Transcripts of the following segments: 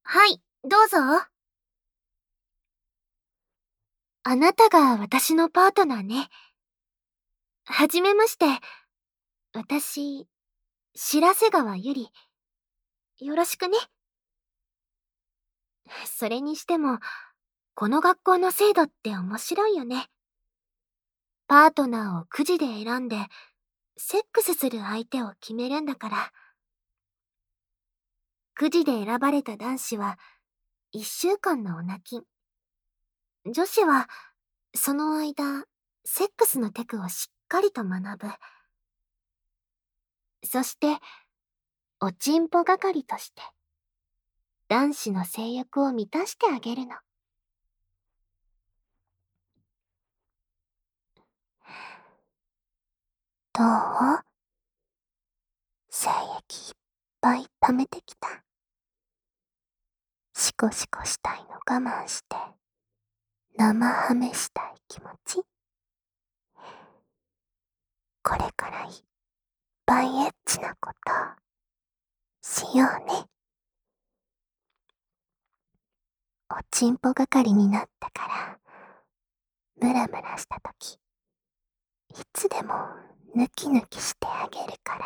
はい、どうぞ。あなたが私のパートナーね。はじめまして。私、白瀬川ゆり。よろしくね。それにしても、この学校の制度って面白いよね。パートナーをくじで選んで、セックスする相手を決めるんだから。くじで選ばれた男子は、1週間のお泣き。女子は、その間、セックスのテクをしっかりと学ぶ。そして、おちんぽ係として、男子の性欲を満たしてあげるの。どう？精液いっぱい溜めてきた。シコシコしたいの我慢して、生ハメしたい気持ち？これからいっぱいエッチなことしようね。おちんぽ係になったから、ムラムラしたとき、いつでもヌキヌキしてあげるから。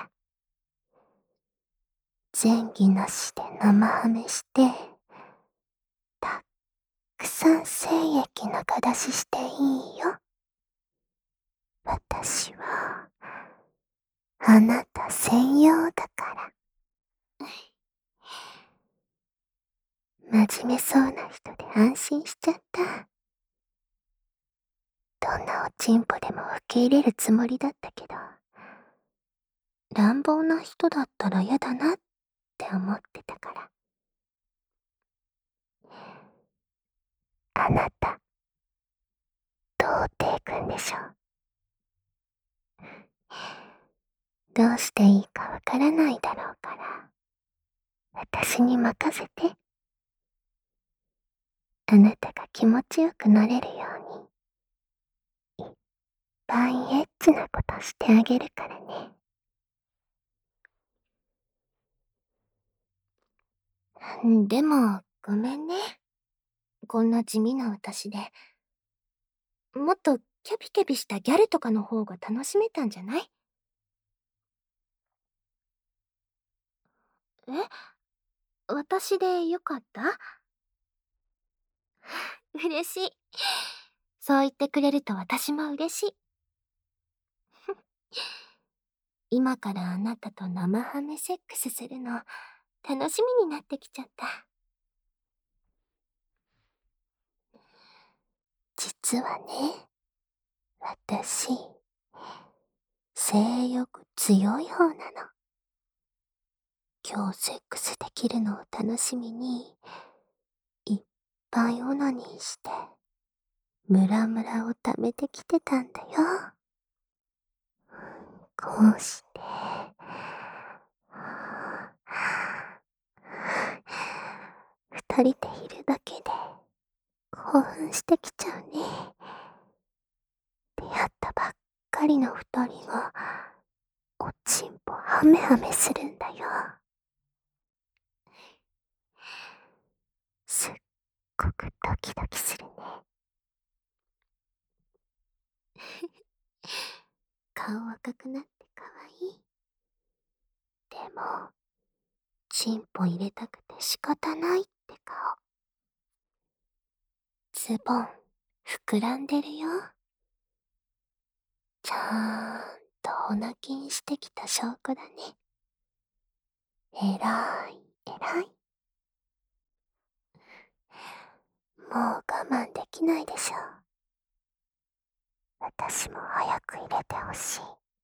前儀なしで生ハメして、たっくさん精液中出ししていいよ。私は、あなた専用だから。真面目そうな人で安心しちゃった。どんなおちんぽでも受け入れるつもりだったけど、乱暴な人だったら嫌だなって思ってたから。あなた、童貞くんでしょ。どうしていいかわからないだろうから、私に任せて。あなたが気持ちよくなれるように、いっぱいエッチなことしてあげるからね。でも、ごめんね。こんな地味な私で。もっとキャピキャピしたギャルとかの方が楽しめたんじゃない？え？私でよかった？嬉しい。そう言ってくれると私も嬉しい。今からあなたと生ハメセックスするの、楽しみになってきちゃった。実はね、私、性欲強い方なの。今日セックスできるのを楽しみに、いっぱいオナニーして、ムラムラを溜めてきてたんだよ。こうして、二人でいるだけで興奮してきちゃうね。出会ったばっかりの二人が、おちんぽハメハメするんだよ。すっごくドキドキするね。顔赤くなってかわいい。でも、チンポ入れたくて仕方ないって顔。ズボン、膨らんでるよ。ちゃーんとオナキンしてきた証拠だね。えらい、えらい。もう我慢できないでしょ。私も早く入れてほし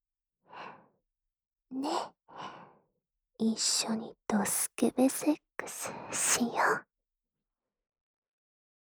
い。ね。一緒にドスケベセックスしよう。